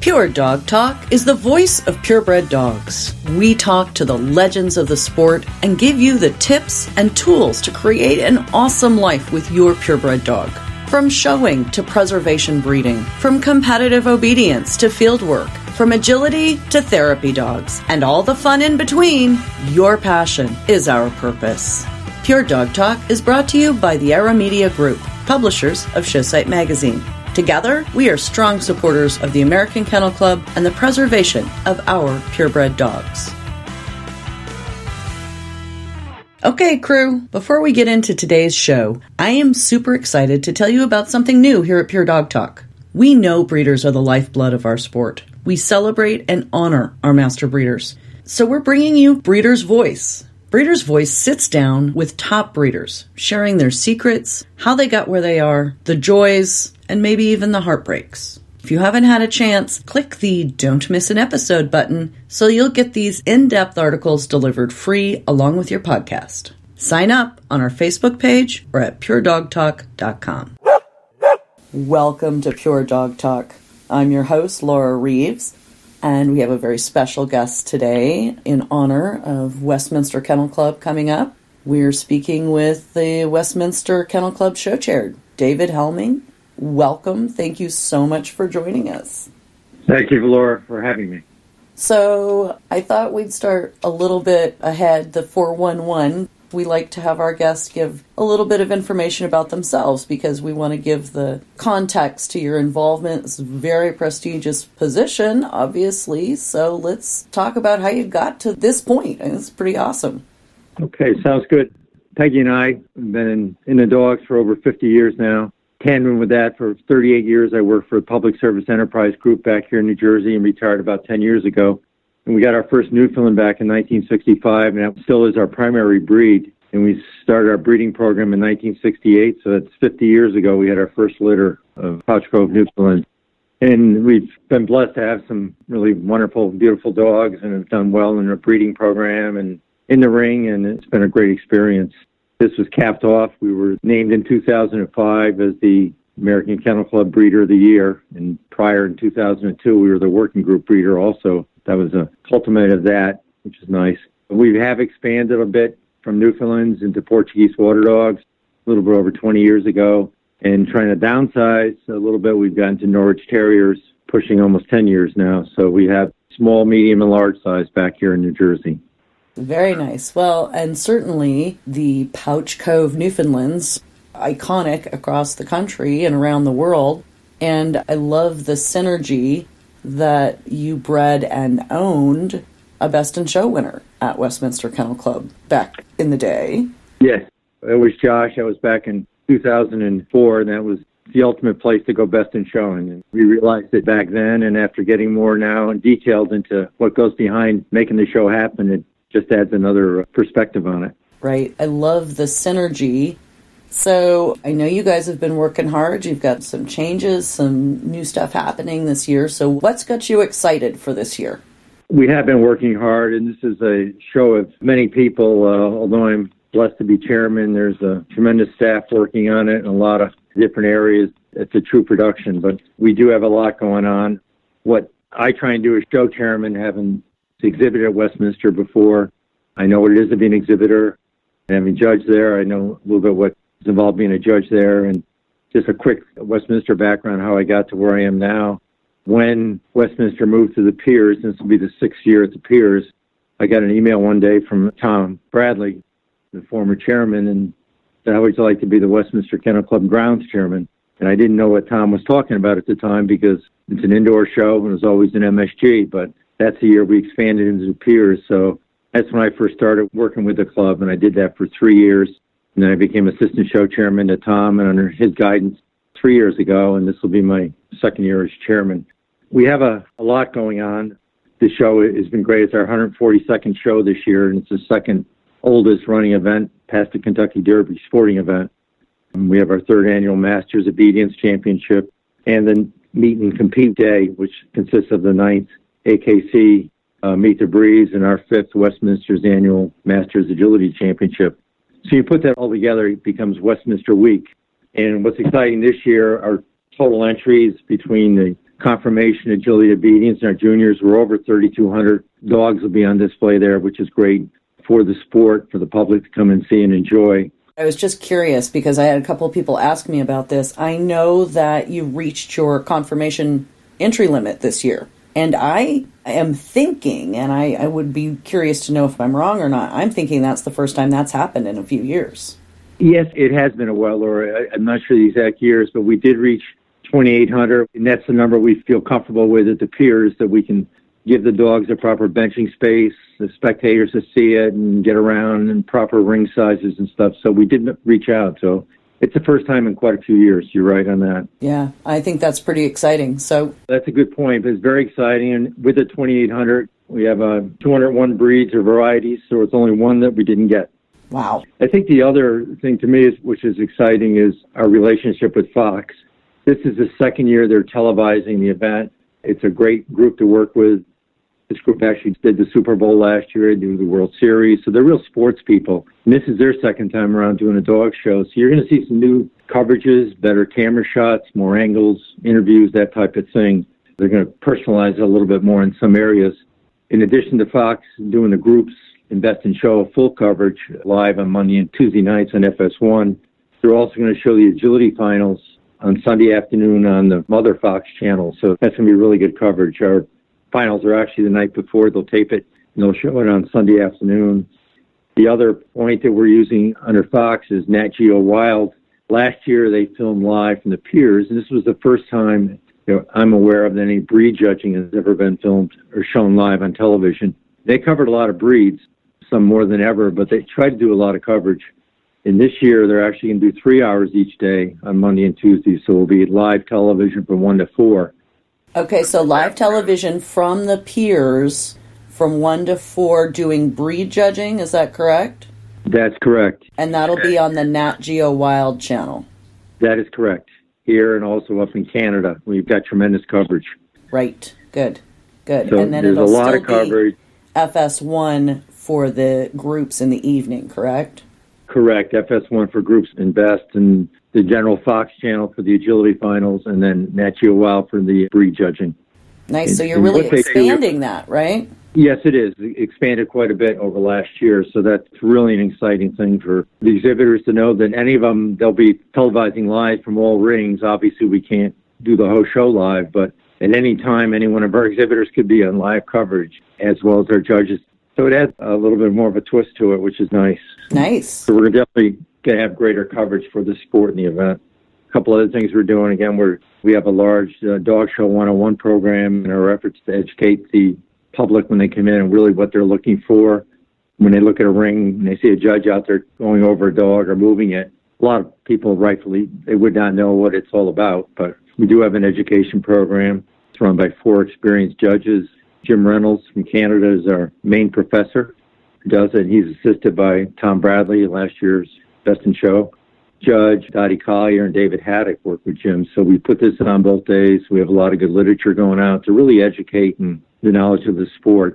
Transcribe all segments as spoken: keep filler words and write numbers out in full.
Pure Dog Talk is the voice of purebred dogs. We talk to the legends of the sport and give you the tips and tools to create an awesome life with your purebred dog. From showing to preservation breeding, from competitive obedience to field work, from agility to therapy dogs, and all the fun in between, your passion is our purpose. Pure Dog Talk is brought to you by the Era Media Group, publishers of Showsight Magazine. Together, we are strong supporters of the American Kennel Club and the preservation of our purebred dogs. Okay, crew, before we get into today's show, I am super excited to tell you about something new here at Pure Dog Talk. We know breeders are the lifeblood of our sport. We celebrate and honor our master breeders. So we're bringing you Breeder's Voice. Breeder's Voice sits down with top breeders, sharing their secrets, how they got where they are, the joys, and maybe even the heartbreaks. If you haven't had a chance, click the Don't Miss an Episode button so you'll get these in-depth articles delivered free along with your podcast. Sign up on our Facebook page or at pure dog talk dot com. Welcome to Pure Dog Talk. I'm your host, Laura Reeves, and we have a very special guest today in honor of Westminster Kennel Club coming up. We're speaking with the Westminster Kennel Club show chair, David Helming. Welcome. Thank you so much for joining us. Thank you, Laura, for having me. So I thought we'd start a little bit ahead, the four one one. We like to have our guests give a little bit of information about themselves because we want to give the context to your involvement. It's a very prestigious position, obviously. So let's talk about how you got to this point. And it's pretty awesome. Okay, sounds good. Peggy and I have been in, in the dogs for over fifty years now. Tandem with that, for thirty-eight years, I worked for a public service enterprise group back here in New Jersey and retired about ten years ago. And we got our first Newfoundland back in nineteen sixty-five, and that still is our primary breed. And we started our breeding program in nineteen sixty-eight, so that's fifty years ago. We had our first litter of Pouch Cove Newfoundland. And we've been blessed to have some really wonderful, beautiful dogs and have done well in our breeding program and in the ring, and it's been a great experience. This was capped off. We were named in two thousand five as the American Kennel Club Breeder of the Year. And prior in two thousand two, we were the working group breeder also. That was a culmination of that, which is nice. We have expanded a bit from Newfoundlands into Portuguese water dogs a little bit over twenty years ago. And trying to downsize a little bit, we've gotten to Norwich Terriers, pushing almost ten years now. So we have small, medium, and large size back here in New Jersey. Very nice. Well, and certainly the Pouch Cove Newfoundlands, iconic across the country and around the world. And I love the synergy that you bred and owned a Best in Show winner at Westminster Kennel Club back in the day. Yes, it was Josh. I was back in two thousand four, and that was the ultimate place to go Best in Show. And we realized it back then, and after getting more now and detailed into what goes behind making the show happen, it just adds another perspective on it. Right. I love the synergy. So I know you guys have been working hard. You've got some changes, some new stuff happening this year. So what's got you excited for this year? We have been working hard, and this is a show of many people. Uh, although I'm blessed to be chairman, there's a tremendous staff working on it in a lot of different areas. It's a true production, but we do have a lot going on. What I try and do as show chairman, having exhibited at Westminster before, I know what it is to be an exhibitor. And having judged there, I know a little bit what's involved being a judge there. And just a quick Westminster background, how I got to where I am now. When Westminster moved to the Piers, this will be the sixth year at the Piers, I got an email one day from Tom Bradley, the former chairman, and said, how would you like to be the Westminster Kennel Club grounds chairman? And I didn't know what Tom was talking about at the time because it's an indoor show and it was always an M S G, but that's the year we expanded into the Piers. So that's when I first started working with the club, and I did that for three years. And then I became assistant show chairman to Tom, and under his guidance three years ago, and this will be my second year as chairman. We have a, a lot going on. The show has been great. It's our one hundred forty-second show this year, and it's the second oldest running event past the Kentucky Derby sporting event. And we have our third annual Masters Obedience Championship, and then Meet and Compete Day, which consists of the ninth A K C uh, Meet the Breeze and our fifth Westminster's annual Masters Agility Championship. So you put that all together, it becomes Westminster Week. And what's exciting this year are total entries between the conformation, agility, obedience. And our juniors were over thirty-two hundred. Dogs will be on display there, which is great for the sport, for the public to come and see and enjoy. I was just curious because I had a couple of people ask me about this. I know that you reached your conformation entry limit this year. And I am thinking, and I, I would be curious to know if I'm wrong or not, I'm thinking that's the first time that's happened in a few years. Yes, it has been a while, Laura. I, I'm not sure the exact years, but we did reach twenty-eight hundred, and that's the number we feel comfortable with at the piers, that we can give the dogs a proper benching space, the spectators to see it and get around, and proper ring sizes and stuff. So we did reach out. So it's the first time in quite a few years. You're right on that. Yeah, I think that's pretty exciting. So that's a good point. It's very exciting. And with the twenty-eight hundred, we have uh, two hundred one breeds or varieties, so it's only one that we didn't get. Wow. I think the other thing to me, is, which is exciting, is our relationship with Fox. This is the second year they're televising the event. It's a great group to work with. This group actually did the Super Bowl last year, did the World Series, so they're real sports people. And this is their second time around doing a dog show, so you're going to see some new coverages, better camera shots, more angles, interviews, that type of thing. They're going to personalize it a little bit more in some areas. In addition to Fox doing the groups Invest and Show full coverage live on Monday and Tuesday nights on F S one, they're also going to show the agility finals on Sunday afternoon on the Mother Fox channel, so that's going to be really good coverage. Our finals are actually the night before. They'll tape it, and they'll show it on Sunday afternoon. The other point that we're using under Fox is Nat Geo Wild. Last year, they filmed live from the piers, and this was the first time, you know, I'm aware of that any breed judging has ever been filmed or shown live on television. They covered a lot of breeds, some more than ever, but they tried to do a lot of coverage. And this year, they're actually going to do three hours each day on Monday and Tuesday, so it'll be live television from one to four. Okay, so live television from the piers from one to four doing breed judging, is that correct? That's correct. And that'll be on the Nat Geo Wild channel? That is correct. Here and also up in Canada, we've got tremendous coverage. Right, good, good. So and then there's it'll a lot still of coverage. Be F S one for the groups in the evening, correct? Correct. F S one for groups and best, and the general Fox channel for the agility finals, and then Nat Geo Wild for the breed judging. Nice. And, so you're really expanding do, that, right? Yes, it is. It expanded quite a bit over last year, so that's really an exciting thing for the exhibitors to know that any of them, they'll be televising live from all rings. Obviously, we can't do the whole show live, but at any time, any one of our exhibitors could be on live coverage, as well as our judges. So it adds a little bit more of a twist to it, which is nice. Nice. So we're definitely going to have greater coverage for the sport and the event. A couple other things we're doing, again, we're, we have a large uh, Dog Show one oh one program in our efforts to educate the public when they come in and really what they're looking for. When they look at a ring and they see a judge out there going over a dog or moving it, a lot of people rightfully, they would not know what it's all about, but we do have an education program. It's run by four experienced judges. Jim Reynolds from Canada is our main professor who does it. He's assisted by Tom Bradley, last year's Best in Show. Judge Dottie Collier and David Haddock work with Jim. So we put this on both days. We have a lot of good literature going out to really educate and the knowledge of the sport.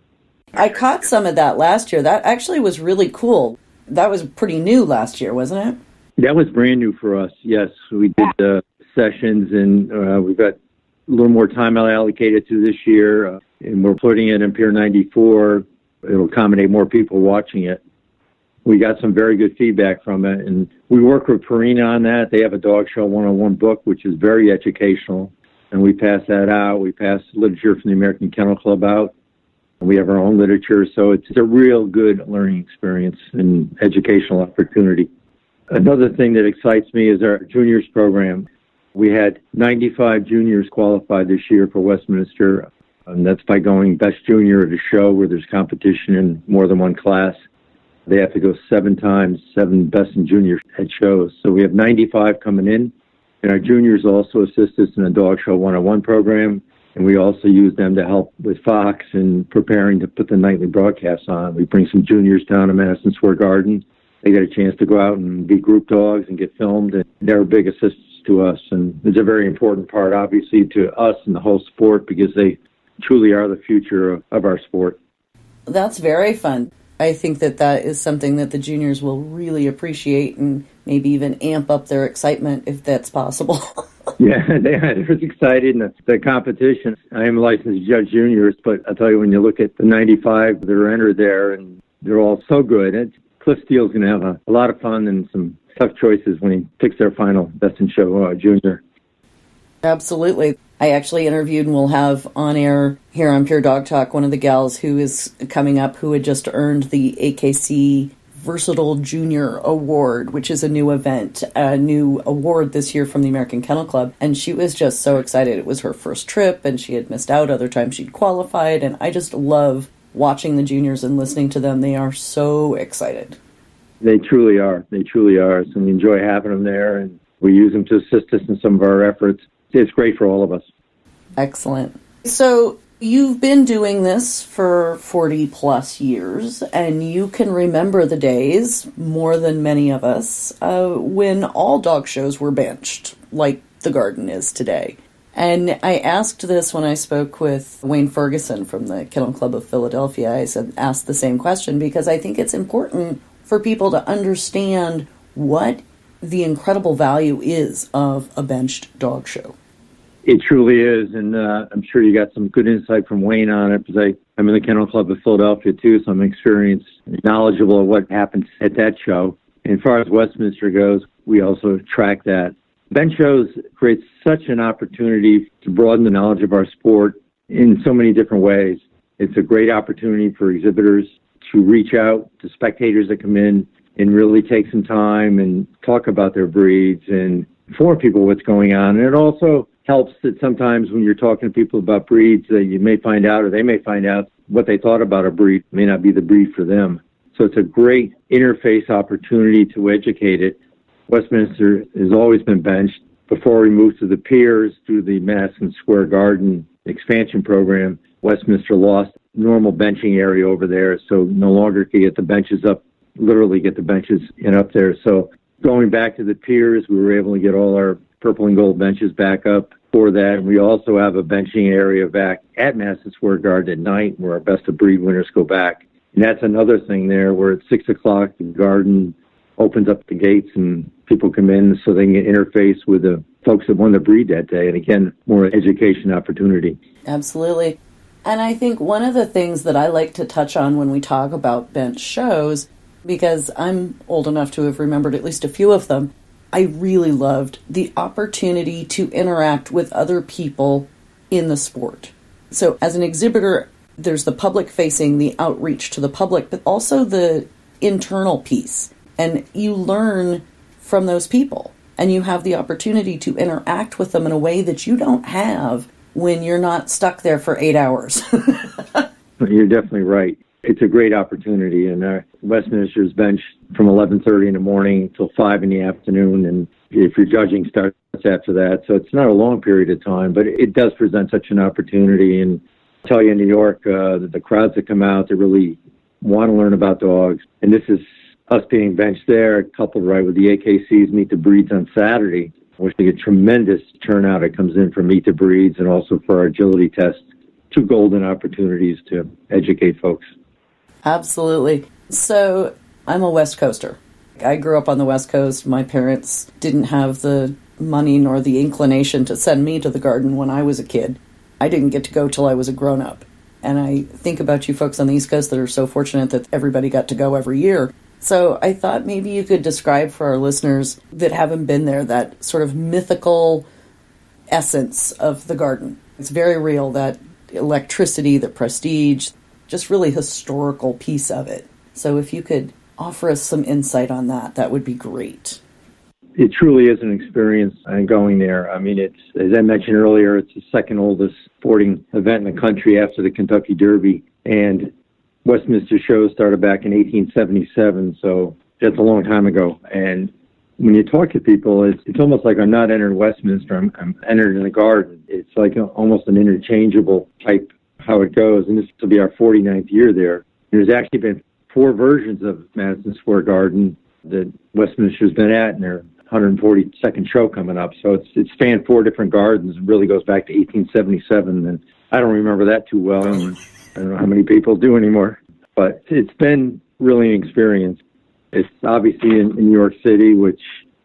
I caught some of that last year. That actually was really cool. That was pretty new last year, wasn't it? That was brand new for us, yes. We did uh, sessions, and uh, we've got a little more time allocated to this year, uh, and we're putting it in Pier ninety-four. It'll accommodate more people watching it. We got some very good feedback from it, and we work with Purina on that. They have a Dog Show one oh one book, which is very educational, and we pass that out. We pass literature from the American Kennel Club out. We have our own literature, so it's a real good learning experience and educational opportunity. Another thing that excites me is our juniors program. We had ninety-five juniors qualified this year for Westminster, and that's by going best junior at a show where there's competition in more than one class. They have to go seven times, seven best and junior at shows. So we have ninety-five coming in, and our juniors also assist us in a Dog Show one oh one program, and we also use them to help with Fox in preparing to put the nightly broadcasts on. We bring some juniors down to Madison Square Garden. They get a chance to go out and be group dogs and get filmed, and they're big assistants to us. And it's a very important part, obviously, to us and the whole sport because they truly are the future of, of our sport. That's very fun. I think that that is something that the juniors will really appreciate and maybe even amp up their excitement if that's possible. Yeah, they, they was excited, and the, the competition. I am a licensed judge juniors, but I'll tell you, when you look at the ninety-five that are entered there, and they're all so good, and Cliff Steele's going to have a, a lot of fun and some tough choices when he picks their final Best in Show uh, junior. Absolutely. I actually interviewed, and we'll have on air here on Pure Dog Talk, one of the gals who is coming up who had just earned the A K C Versatile Junior Award, which is a new event, a new award this year from the American Kennel Club. And she was just so excited. It was her first trip, and she had missed out. Other times she'd qualified. And I just love watching the juniors and listening to them. They are so excited. They truly are. They truly are. So we enjoy having them there, and we use them to assist us in some of our efforts. It's great for all of us. Excellent. So you've been doing this for forty plus years, and you can remember the days, more than many of us, uh, when all dog shows were benched, like the Garden is today. And I asked this when I spoke with Wayne Ferguson from the Kennel Club of Philadelphia. I said, ask the same question, because I think it's important for people to understand what the incredible value is of a benched dog show. It truly is, and uh, I'm sure you got some good insight from Wayne on it, because I, I'm in the Kennel Club of Philadelphia, too, so I'm experienced, knowledgeable of what happens at that show. And as far as Westminster goes, we also track that. Bench shows create such an opportunity to broaden the knowledge of our sport in so many different ways. It's a great opportunity for exhibitors to reach out to spectators that come in and really take some time and talk about their breeds and inform people what's going on. And it also helps that sometimes when you're talking to people about breeds, that you may find out, or they may find out, what they thought about a breed may not be the breed for them. So it's a great interface opportunity to educate it. Westminster has always been benched. Before we moved to the piers through the Madison Square Garden expansion program, Westminster lost normal benching area over there, so no longer could get the benches up, literally get the benches in up there. So going back to the piers, we were able to get all our purple and gold benches back up for that. And we also have a benching area back at Madison Square Garden at night where our best of breed winners go back. And that's another thing there, where at six o'clock the garden opens up the gates and people come in so they can interface with the folks that won the breed that day. And again, more education opportunity. Absolutely. And I think one of the things that I like to touch on when we talk about bench shows, because I'm old enough to have remembered at least a few of them, I really loved the opportunity to interact with other people in the sport. So as an exhibitor, there's the public facing, the outreach to the public, but also the internal piece. And you learn from those people, and you have the opportunity to interact with them in a way that you don't have when you're not stuck there for eight hours. You're definitely right. It's a great opportunity, and uh, Westminster's bench from eleven thirty in the morning till five in the afternoon, and if your judging starts after that, so it's not a long period of time, but it does present such an opportunity. And I tell you, in New York, uh, the crowds that come out, they really want to learn about dogs, and this is us being benched there, coupled right with the A K C's Meet the Breeds on Saturday, which we get tremendous turnout that comes in for Meet the Breeds and also for our agility test. Two golden opportunities to educate folks. Absolutely. So I'm a West Coaster. I grew up on the West Coast. My parents didn't have the money nor the inclination to send me to the garden when I was a kid. I didn't get to go till I was a grown-up. And I think about you folks on the East Coast that are so fortunate that everybody got to go every year. So I thought maybe you could describe for our listeners that haven't been there that sort of mythical essence of the garden. It's very real, that electricity, the prestige, just really historical piece of it. So if you could offer us some insight on that, that would be great. It truly is an experience going there. I mean, it's, as I mentioned earlier, it's the second oldest sporting event in the country after the Kentucky Derby. And Westminster shows started back in eighteen seventy-seven, so that's a long time ago. And when you talk to people, it's, it's almost like I'm not entering Westminster, I'm, I'm entered in the garden. It's like a, almost an interchangeable type how it goes, and this will be our forty-ninth year there. There's actually been four versions of Madison Square Garden that Westminster's been at, and their one hundred forty-second show coming up. So it's it's spanned four different gardens and really goes back to eighteen seventy-seven, and I don't remember that too well. And I don't know how many people do anymore, but it's been really an experience. It's obviously in, in New York City, which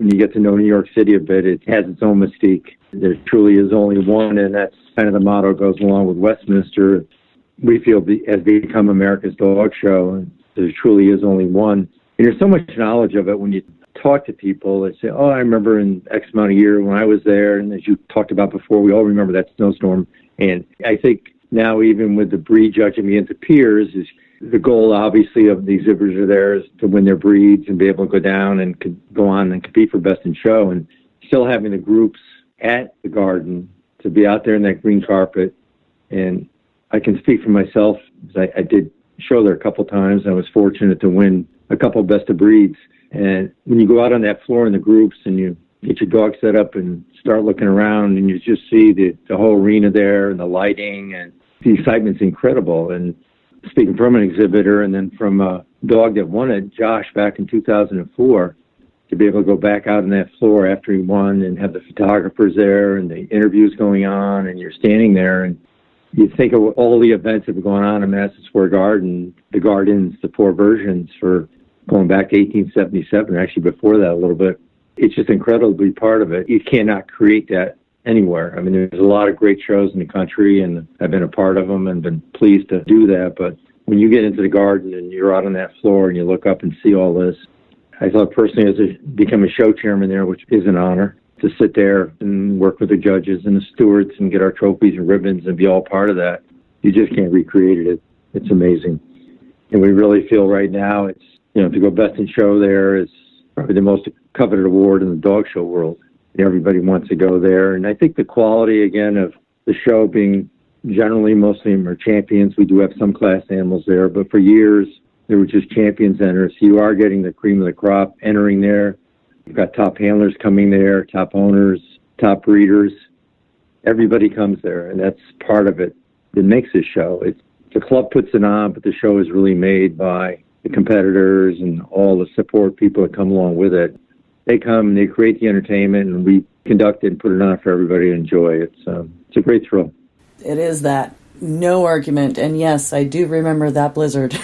when you get to know New York City a bit, it has its own mystique. There truly is only one, and that's kind of the motto goes along with Westminster. We feel the, has become America's dog show, and there truly is only one. And there's so much knowledge of it when you talk to people. They say, oh, I remember in X amount of year when I was there, and as you talked about before, we all remember that snowstorm. And I think now even with the breed judging against the peers, is the goal obviously of the exhibitors are there is to win their breeds and be able to go down and could go on and compete for best in show, and still having the groups at the Garden to be out there in that green carpet. And I can speak for myself. I, I did show there a couple times. I was fortunate to win a couple of best of breeds. And when you go out on that floor in the groups and you get your dog set up and start looking around and you just see the, the whole arena there and the lighting, and the excitement's incredible. And speaking from an exhibitor and then from a dog that won it, Josh, back in two thousand four, to be able to go back out on that floor after he won and have the photographers there and the interviews going on, and you're standing there and you think of all the events that were going on in Madison Square Garden, the Gardens, the four versions for going back to eighteen seventy-seven, actually before that a little bit. It's just incredible to be part of it. You cannot create that anywhere. I mean, there's a lot of great shows in the country, and I've been a part of them and been pleased to do that. But when you get into the Garden and you're out on that floor and you look up and see all this, I thought personally as a become a show chairman there, which is an honor, to sit there and work with the judges and the stewards and get our trophies and ribbons and be all part of that. You just can't recreate it. It's amazing. And we really feel right now it's, you know, to go best in show there is probably the most coveted award in the dog show world. Everybody wants to go there. And I think the quality, again, of the show being generally mostly are champions. We do have some class animals there, but for years there were just champions enter. So you are getting the cream of the crop entering there. You've got top handlers coming there, top owners, top breeders. Everybody comes there, and that's part of it that makes this show. It's, the club puts it on, but the show is really made by the competitors and all the support people that come along with it. They come, they create the entertainment, and we conduct it and put it on for everybody to enjoy. It's, um, it's a great thrill. It is that. No argument. And yes, I do remember that blizzard.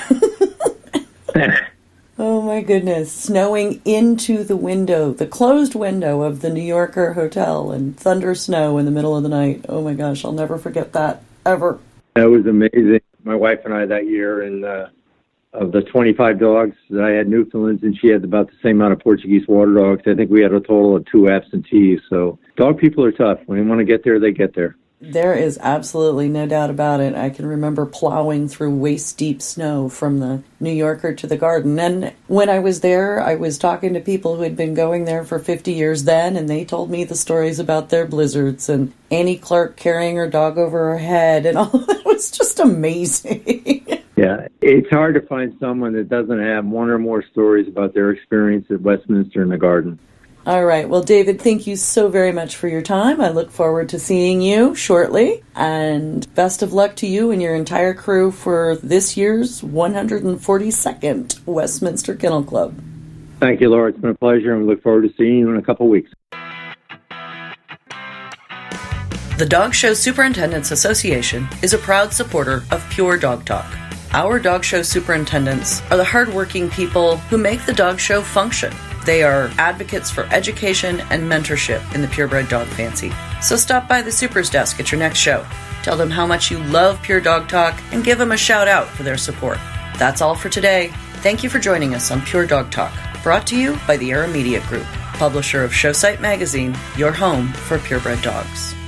Oh my goodness. Snowing into the window, the closed window of the New Yorker hotel, and thunder snow in the middle of the night. Oh my gosh, I'll never forget that, ever. That was amazing. My wife and I that year, and uh, of the twenty-five dogs that I had Newfoundlands, and she had about the same amount of Portuguese water dogs. I think we had a total of two absentees. So dog people are tough. When they want to get there, they get there. There is absolutely no doubt about it. I can remember plowing through waist-deep snow from the New Yorker to the Garden. And when I was there, I was talking to people who had been going there for fifty years then, and they told me the stories about their blizzards and Annie Clark carrying her dog over her head, and all that was just amazing. Yeah, it's hard to find someone that doesn't have one or more stories about their experience at Westminster and the Garden. All right. Well, David, thank you so very much for your time. I look forward to seeing you shortly. And best of luck to you and your entire crew for this year's one hundred forty-second Westminster Kennel Club. Thank you, Laura. It's been a pleasure, and we look forward to seeing you in a couple of weeks. The Dog Show Superintendents Association is a proud supporter of Pure Dog Talk. Our dog show superintendents are the hardworking people who make the dog show function. They are advocates for education and mentorship in the purebred dog fancy. So stop by the Super's desk at your next show. Tell them how much you love Pure Dog Talk and give them a shout out for their support. That's all for today. Thank you for joining us on Pure Dog Talk, brought to you by the Era Media Group, publisher of Showsite Magazine, your home for purebred dogs.